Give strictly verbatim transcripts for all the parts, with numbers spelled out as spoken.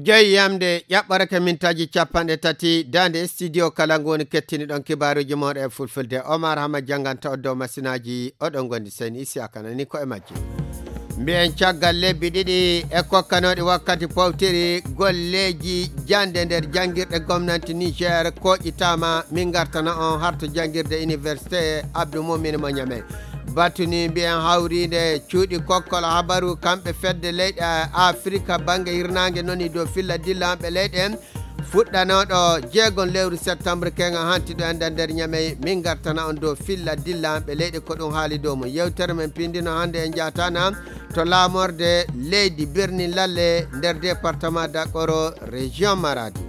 joyi yamde ƴaɓɓorake mintaji capanɗe tati dande studio kala ngoni kettini ɗon kibaruji moɗo e fulfulde Omar Hama janganta o dow masinaji oɗon gondi seni Isiaka nani ko e majji mbiyen caggal lebbi ɗiɗi e kokkanoɗi wakkati powtiri golleji jande nder jangirɗe gomnanti Niger koƴƴitama min gartana on harto jangirde université Abdou Moumin mo Niamey batuni mbiyen hawride cuuɗi kokkol habaru kamɓe fedde leyɗe Afrique banggue hirnangue noni dow filla dillamɓe leyɗe en fuɗɗanoɗo jeegon lewru septembre kenga hantiɗo enda nder Niamey min gartana on dow filla dillamɓe leyɗe ko ɗum haali dow mum yewtere men pindino hande en jatana to laamorde leydi Birni Lalle nder département d'Akoro région Maradi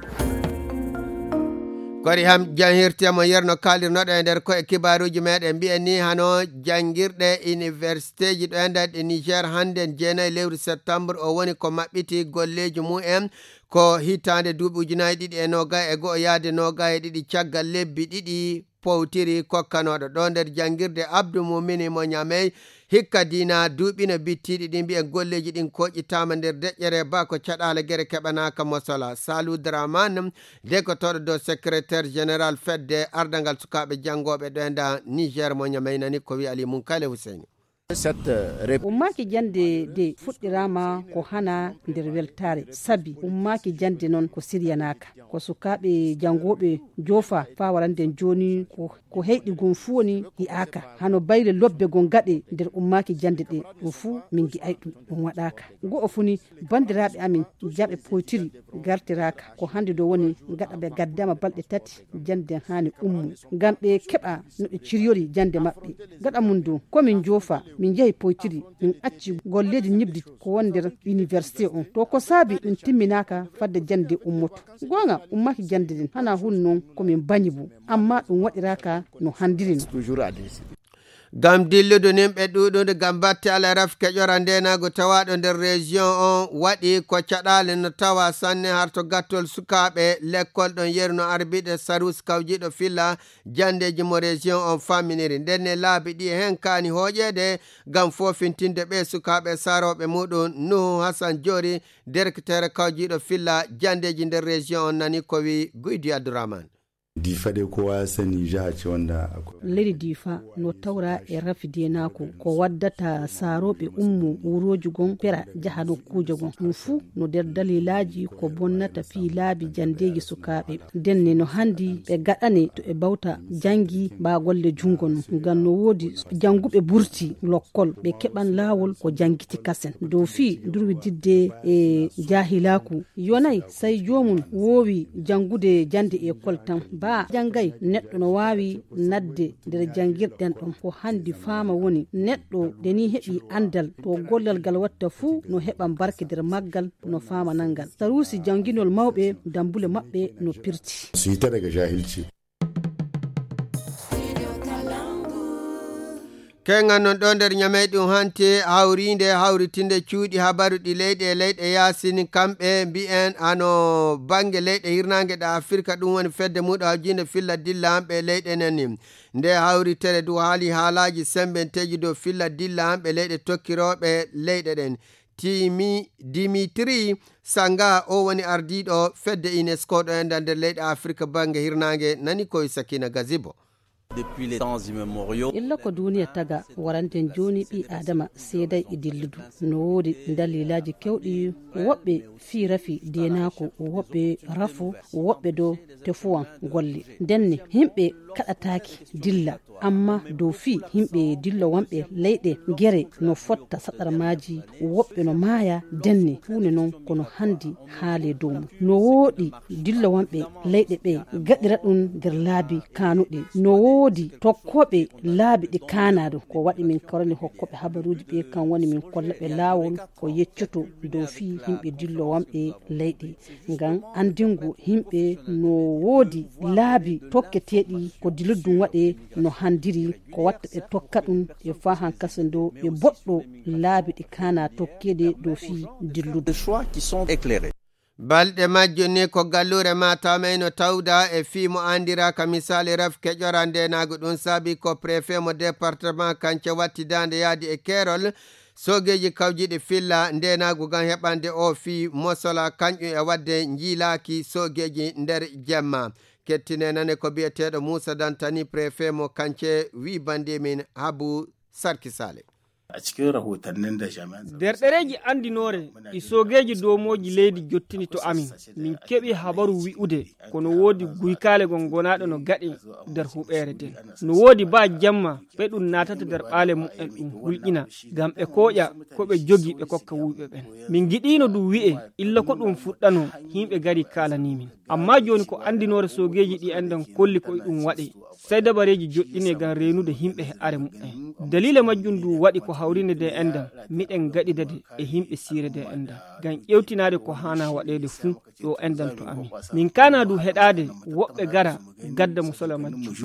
kori ham janhirtemo yerno kalirnoɗo e nder koye kibaruji meɗen mbiyen ni hano jangirɗe université ji ɗo endaɗe Niger hande jeenayi lewru septembre o woni ko maɓɓiti golleji mumen ko hitande duuɓi ujunaje ɗiɗi e nogay e goho yaade nogay e ɗiɗi caggal lebbi ɗiɗi powtiri kokkanoɗo ɗo nder jangirde Abdou Moumin mo Niamey hikka dina duuɓino bittiɗi ɗi mbiyen golleji ɗin koƴƴitama nder deƴƴere ba ko caɗala guere keɓanaka mosola Salou Dramane dekotoɗo dow secrétaire général fedde ardangal sukaɓe jangoɓe ɗo enda Niger mo Niamey nani ko wi Ali Munkale Husseini ummaki jande de fuɗɗirama ko hana nder weltare sabi ummaki jande noon ko siryanaka ko sukaɓe jangoɓe jofa fa warande joni ko, ko heyɗi gon fu woni hi'aka hano bayre lobbe gon gaɗe nder ummaki jande ɗe ɗum fu min gi'ay ɗum ɗum waɗaka go'o funi bandiraɓe amin jaɓe poytiri gartiraka ko hande do woni gaɗa ɓe gaddama balɗe tati jande hani ummu ngam ɓe keɓa no ɓe ciryori jande maɓɓe gaɗa mum do komin jofa min jeehi poytiri min acci golleji ñibdi ko woni nder université on to ko saabi ɗum timminaka fadde jande ummoto gonga ummaki jande ɗin hana hun noon komin bañi bo amma ɗum waɗiraka no handiri no gam dilludu nimɓe ɗuɗude gam batte ala raf keƴora ndenago tawaɗo nder région on waɗi ko caɗale no tawa sanne harto gattol sukaɓe l'école ɗon yerno arbiɗe sarus kawjiɗo filla jandeji mo région on faminiri ndenne laabi ɗi hen kani hoƴede gam fofintinde ɓe sukaɓe saroɓe muɗum Nuhu Hassan Diori directeur kawjiɗo filla jandeji nder région on nani ko wi Guydi Abdourahmane difa dai kowa sani jiha ce wanda leydi difa no tawra e rafide nako ko waddata saroɓe ummu wuroji gon pera jaha nokkuje gon ɗum fuu no nder dalilaji ko bonnata fi laabi jandeji sukaɓe denne no handi ɓe gaɗane to e bawta jangi ba golle jungo no ngam no wodi janguɓe burti lokkol ɓe keɓan lawol ko jangiti kasen dow fi durwi didde e jahilaku yonay sai jomum wowi jangude jande école tan ba jangay neɗɗo no wawi nadde nder jangirɗen ɗon ko handi fama woni neɗɗo deni heɓi andal to gollal gal watta fuu no heɓa barke nder maggal no fama nangal sarusi janginol mawɓe dambule maɓɓe no pirti su yi ta daga jahilci kenga non ɗo nder Niamey ɗum hante hawrinde hawritinde cuuɗi habaruɗi leyɗe e leyɗe yasini kamɓe mbi'en ano bange leyɗe hirnangue ɗa Afrique ɗum woni fedde muɗo hawjinde filla dilla hamɓe leyɗe nani nde hawritere du haali haalaji sembenteji dow filla dilla hamɓe leyɗe tokkiroɓe leyɗe ɗen timi Dimitri Sanga o woni ardiɗo fedde UNESCO ɗo enda nder leyɗe Afrique bange hirnangue nani koye Sakina Gazibo depuis les temps immémoriaux illa ko duniya taga waranten joni ɓi adama seeday e dilludu no wodi dalilaji kewɗi woɓɓe fi rafi denako woɓɓe rafu woɓɓe do tefuwan golle denne himɓe kaɗataki dilla amma dow fi himɓe dilla wonɓe leyɗe gere no fotta saɗarmaji woɓɓe no maaya denne hunde noon kono handi haale dow mum no woodi dilla wonɓe leyɗe ɓe gaɗira ɗum nder laabi kanuɗe no woodi tokkoɓe laabi ɗi kanaɗo ko waɗi min karani hokkoɓe habaruji ɓe kan woni min kollaɓe laawol ko yeccoto dow fi himɓe dillo wonɓe leyɗe ngam andingo himɓe no woodi laabi tokketeɗi ko diluddum waɗe no handiri ko watta ɓe tokka ɗum e fa han kasen dow ɓe boɗɗo laabi ɗi kana tokkede dow fi dillude balɗe majjo ni ko gallure Matamay no tawda e fiimo andiraka misali raf keƴora ndenago ɗum saabi ko préfet mo département kance wattidande yaadi e keerol sogeji kawjiɗi filla ndenagu gam heɓande o fi mosola kañƴu e wadde jiilaki sogeji nder jemma. kettine nane ko biyeteɗo Moussa Dantani préfet mo Kance wi bandi min Habu Sarki Sale. a cikin rahotannin da jami'an derɗereji andinore e sogeji domoji leydi jottini to amin min keɓi habaru wi'ude kono wodi guykale gon gonaɗo no gaɗi nder huɓere den no wodi ba jamma ɓe ɗum natata nder ɓaale mumen ɗum hulƴina gam ɓe koƴa koɓe jogi ɓe kokka wuyɓe ɓen min giɗino ɗum wi'e illa ko ɗum fuɗɗano himɓe gari kalanimin amma joni ko andinore sogeji ɗi andan kolli koye ɗum waɗe sai dabareji joɗɗine gam renude himɓe he are mumen dalila majjum du waɗi ko hawrinde de endam miɗen gaɗidade e himɓe siire de endam gam ƴewtinade ko hana waɗede fuu ɗo endam to amin min kana du heɗade woɓɓe gara gadda musola majjum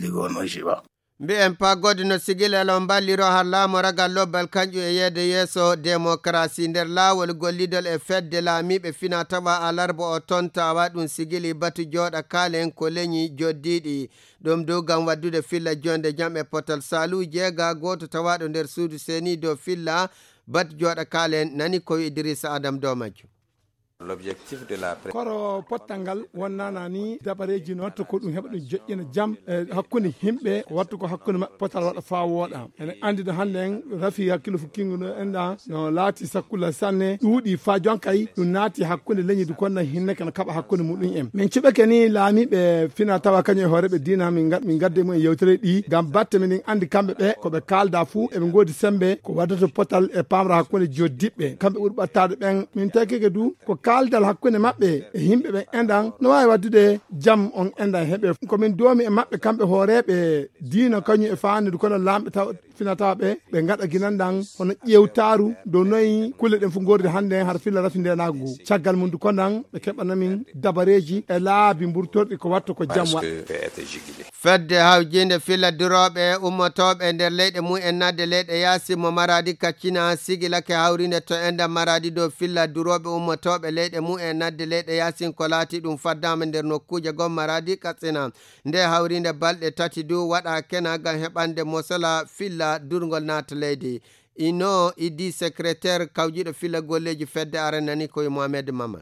mbi'en pagode no sigilelo balliro har laamo ragal lobbal kanƴu e yedde yeeso démocratie nder laawol gollidol e fedde laamiɓe fina tawa alarba o ton tawa ɗum sigili batu jooɗa kaalen ko leñi joddiɗi ɗum dow gam waddude filla jonde jam e potal salu jeega goto tawaɗo nder suudu seni dow filla batu jooɗa kaalen nani ko Idrissa Adam dow majjum. L'objectif de la koro pottangal wonnana ni dabareji no wattu ko ɗum heɓa ɗum joƴƴina jam e hakkunde himɓe ko wattu ko hakkunde maɓɓe potal waɗa fa wooɗa ene andide hannde en rafi hakkille fo kinguno enɗa no laati sakkula sanne ɗuuɗi fa jonkay ɗum naati hakkunde leñidi konna hinne kana kaɓa hakkunde muɗum en min cuɓake ni laamiɓe fina tawa kañum e hooreɓe dina min min gadde mum e yewtere ɗi gam batte minen andi kamɓe ɓe koɓe kalda fuu eɓe goodi sembe ko waddata potal e pamra hakkunde joddiɓɓe kamɓe ɓuuri ɓattade ɓen min takike du ko kaldal hakkunde maɓɓe e yimɓe ɓe enɗan no wawi waddude jam on enɗan heeɓe komin doomi e maɓɓe kamɓe hooreɓe diina kañum e faanide kono lamɓe taw finataɓe ɓe gaɗa guinanɗan hono ƴewtaru dow noyi kulle ɗen fo gorde hannde har filla rafi ndenago caggal mum du konan ɓe keɓanamin dabareji e laabi mburtorɗi ko watta ko jam wa fedde hawjinde filla duroɓe ummotoɓe nder leyɗe mum en nadde leyɗe yaasi mo Maradi kaccina sigilake hawrinde to enɗam Maradi dow filla duroɓe ummotoɓe leyɗe mum en nadde leyɗe yasin ko laati ɗum faddama nder nokkuje gon Maradi Katsina nde hawrinde balɗe tati du waɗa kena gam heɓande mosola filla durgol naata leydi ino idi secrétaire kawjiɗo filla golleji fedde are nani koye Mohamed Maman.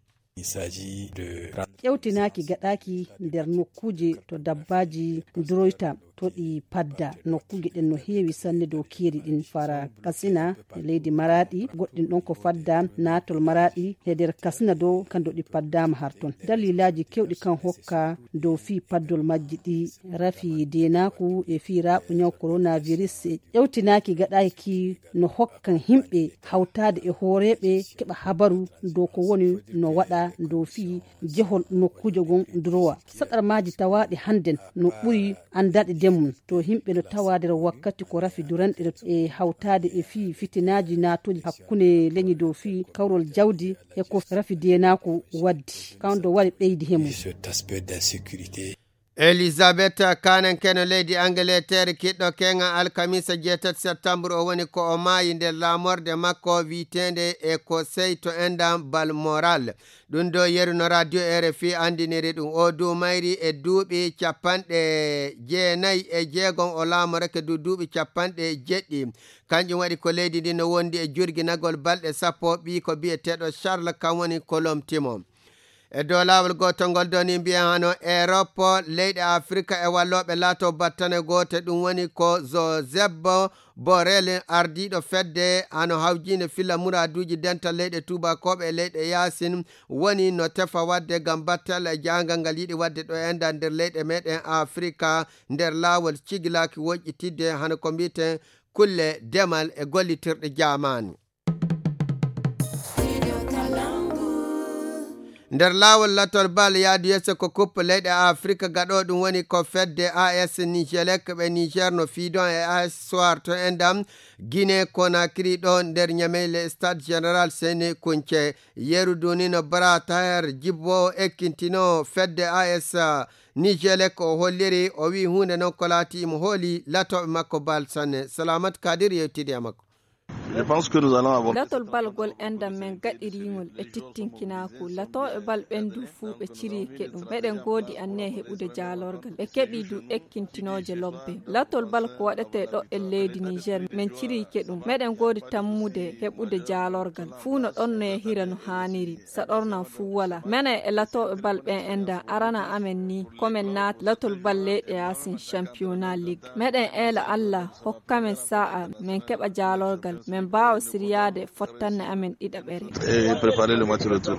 ƴewtinaki gaɗaki nder nokkuje to dabbaji duroyta to ɗi padda nokkuge ɗen no heewi sanne dow keeri ɗin fara Katsina e leydi Maradi goɗɗin ɗon ko fadda natol Maradi e nder Katsina dow kando ɗi paddama har ton dalilaji kewɗi kan hokka dow fi paddol majji ɗi rafi denaku e fi raɓu ñaw coronavirus e ƴewtinaki gaɗaki no hokkan himɓe hawtade e hooreɓe keɓa habaru dow ko woni no waɗa dow fi jehol nokkuje gon durowa saɗar maji tawaɗi hannden no ɓuri andade demum to himɓe no tawa nder wakkati ko rafi duranɗe e hawtade e fi fitinaji natoji hakkunde leñi dow fi kawrol jawdi e ko rafi denaku waddi kawdo waɗi ɓeydi hemum. Elizabeth kanen keno leydi Angleterre kiɗɗo kenga alkamisa jeetat septembre o woni ko o maayi nder laamorde makko wiitende e ko sey to endam Balmoral ɗum do yeruno radio R F I andiniri ɗum o du mayri e duuɓi capanɗe jeenayi e jeegon o laamorake du duuɓi capanɗe jeɗɗi kanjum waɗi ko leydi ndi no wondi e jurginagol balɗe sappo ɓi ko biyeteɗo Charles kan woni kolomtimo e dow laawol gotol ngol doni mbiyen hano Europe leyɗe Afrika e walloɓe laato battane gote ɗum woni ko Josep Borrell ardiɗo fedde hano hawjinde filla muraduji dental leyɗe tubakoɓe e leyɗe yasin woni no tefa wadde gam battal e jangal ngal yiɗi wadde ɗo enda nder leyɗe meɗen Afrika nder laawol cigilaki woƴƴitidde hano ko mbiten kulle demal e gollitirɗe jamani. nder laawol latol bal yaadu yesso ko coupe leyɗe Afrique gaɗo ɗum woni ko fedde A S Nigelec ɓe Niger no fiidon e A S Soir to endam Guinée Conakry ɗo nder Niamey stade général Séné Kounché yeru duni no Bara Tahir Djibbo ekkintino fedde A S Nigelec o holliri o wi hunde non ko laati imo hooli latoɓe makko bal sanne. Salamat Kadir yewtidi e makko. Je pense que nous allons avoir latol balgol enda men gaɗiringol ɓe tittinkinako latoɓe bal ɓendu fuu ɓe ciri keɗum meɗen goodi anne heɓude jaalorgal ɓe keɓi du ekkintinoje lobbe latol bal ko waɗete ɗo e leydi Niger men ciri keɗum meɗen goodi tammude heɓude jaalorgal fuu no ɗon no hira no haniri saɗornan fuu wala mene e latoɓe bal ɓen enda arana amen ni komen naat latol bal leyɗe yasin championnat league meɗen eela Allah hokkamen sa'a men keɓa jaalorgal men bawa siriyade fottanne amen ɗiɗaɓere et préparer le match retour.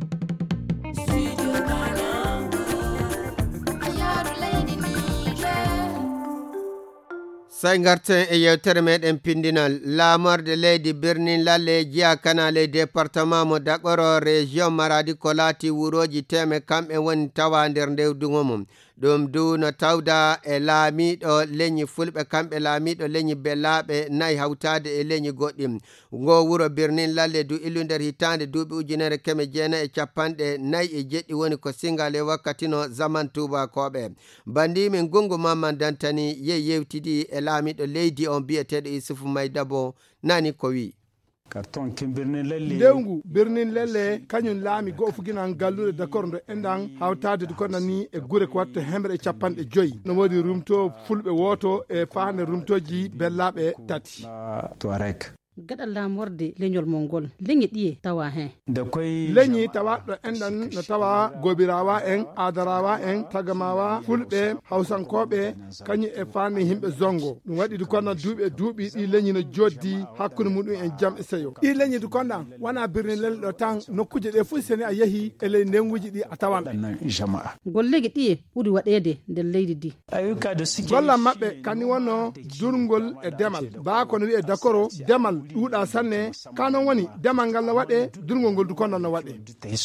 sai garten e yewtere meɗen pindinal laamorde leydi birnin lalle jiya kanale département mo Dagoro région Maradi ko laati wuroji teme kamɓe woni tawa nder ndewdugo mum ɗum du no tawda e laamiɗo leñi fulɓe kamɓe laamiɗo leñi bellaɓe nayi hawtade e leñi goɗɗi ngo wuro birnin lalle du illu nder hitande duuɓi ujunere keme jeenayi e capanɗe nayi e jeɗɗi woni ko singal e wakkati no zaman tubakoɓe bandimin gungu mamman dantani ye yewtidi e laamiɗo leydi on biyeteɗo Isufu Maydabo nani ko wi carton kimbirnin lalle lewgu birnin lalle kañum laami go fuginan gallude d'accord ndo endan hawtade du kono ni e gure ko watta hemre capanɗe joyi no wodi rumto fulɓe woto e faande rumtoji bellaɓe tati to rek gaɗa lamorde leñol mongol leñi ɗiye tawa hen da koy leñi tawa ɗo enɗan no tawa gobirawa en adarawa en tagamawa fulɓe hawsankoɓe kañum e fani himɓe zongo ɗum waɗi du kono duuɓi e duuɓi ɗi leñi no joddi hakkude muɗum en jam e seyo ɗi leñi du konɗan wona birni lel ɗo tan nokkuje ɗe fof seni a yeehi e ley ndenguji ɗi a tawan jamaa gollegi ɗiye ɓuuri waɗede nder leydi di ayukade sikki gollam maɓɓe kani wonno durgol e demal ba kono wiye dakoro demal ɗuuɗa sanne kanon woni demal ngal no waɗe durgol ngol du konɗon no waɗe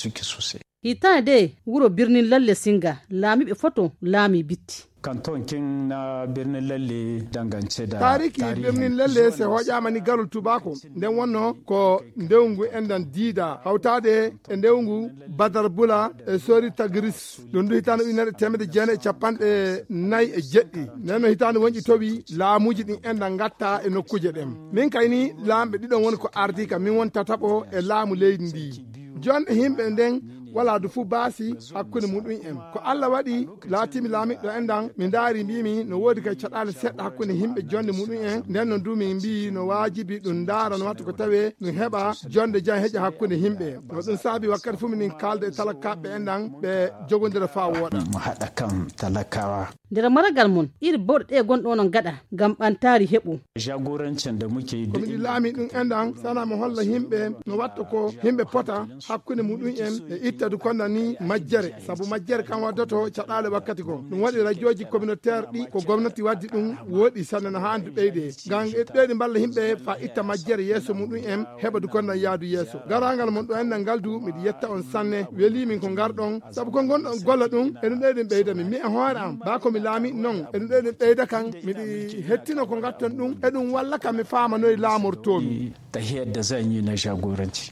hitande wuro birnin lalle singa laamiɓe foto laami bitti kanton kin na birnin lalle dangance da tariki birnin lalle se hoƴama ni garol tubako nden wonno ko ndewngu endan diida hawtade e ndewngu badar bula e sori tagris ɗum du hitande ujunere temedde jeenayi e capanɗe nayyi e jeɗɗi nden no hitande wonƴi towi laamuji ɗin endan gatta e nokkuje ɗen min kayni laamɓe ɗiɗon woni ko ardi ka min won tataɓo e laamu leydi ndi jonɗe himɓe nden wala du fu baasi hakkude muɗum en ko Allah waɗi laatimi laamiɗo endan mi daari mbimi no woodi kay caɗale seɗɗa hakkude himɓe jonde muɗum en nden no du min mbi no waajibi ɗum daara no watta ko tawe ɗum heɓa jonde jan heƴa hakkude himɓe no ɗum saabi wakkati fu minin kalda e talakaɓe endan ɓe jogodira fa wooɗa mo haɗa kam talakawa nder maragal mon iri bawɗe ɗe gonɗo non gaɗa ngam ɓantari heɓu jagorancen da muke yi komiɗi laami ɗum endan sana mo holla himɓe no watta ko himɓe pota hakkude muɗum en e ittadu konda ni majjere saabu majjere kan waddoto caɗale wakkati ko ɗum waɗi radioji communautaire ɗi ko gomnati waddi ɗum woɗi sanne no handi ɓeyde ngam ɓeyde mballa himɓe fa itta majjere yeeso muɗum en heɓa du konda yaadu yeeso garangal mon ɗo endan ngal du miɗa yetta on sanne welimin ko garɗon saabu ko gonɗon golla ɗum eɗum ɗeyɗen ɓeydami mi e hoore am ba komi laami non eɗum ɗeyɗen ɓeyda kan miɗa hettino ko gatton ɗum eɗum walla kam mi faama noye laamortomi tahiyar da zan yi na jagoranci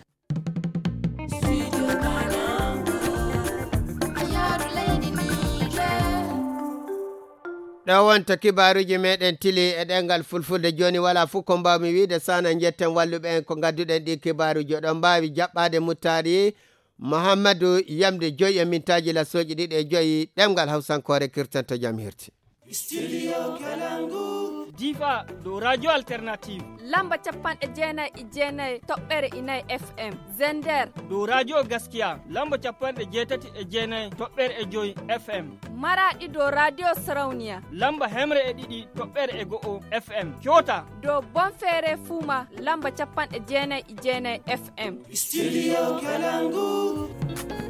ɗo wonta kibaruji meɗen tili e ɗengal fulfulde joni wala fof ko mbawmi wiide sana jetten walluɓe en ko gadduɗen ɗi kibaruji oɗon mbawi jaɓɓade muttari Mouhamadou yamde joyi e mintaji lasoji ɗiɗi e joyi ɗemgal hawsankore kirtanto jaam hirti Studio Kalangu Diva do radio alternative lamba capanɗe jeenayi e jeenayi toɓɓere inayi F M Zender do radio gaskiya lamba capanɗe jeetati e jeenayi toɓɓere e joyi F M Maradi do radio Sarauniya lamba hemre e ɗiɗi toɓɓere e go'o F M Kyota do Bonfere Fuma lamba capanɗe jeenayi e jeenayi F M Studio Kalangu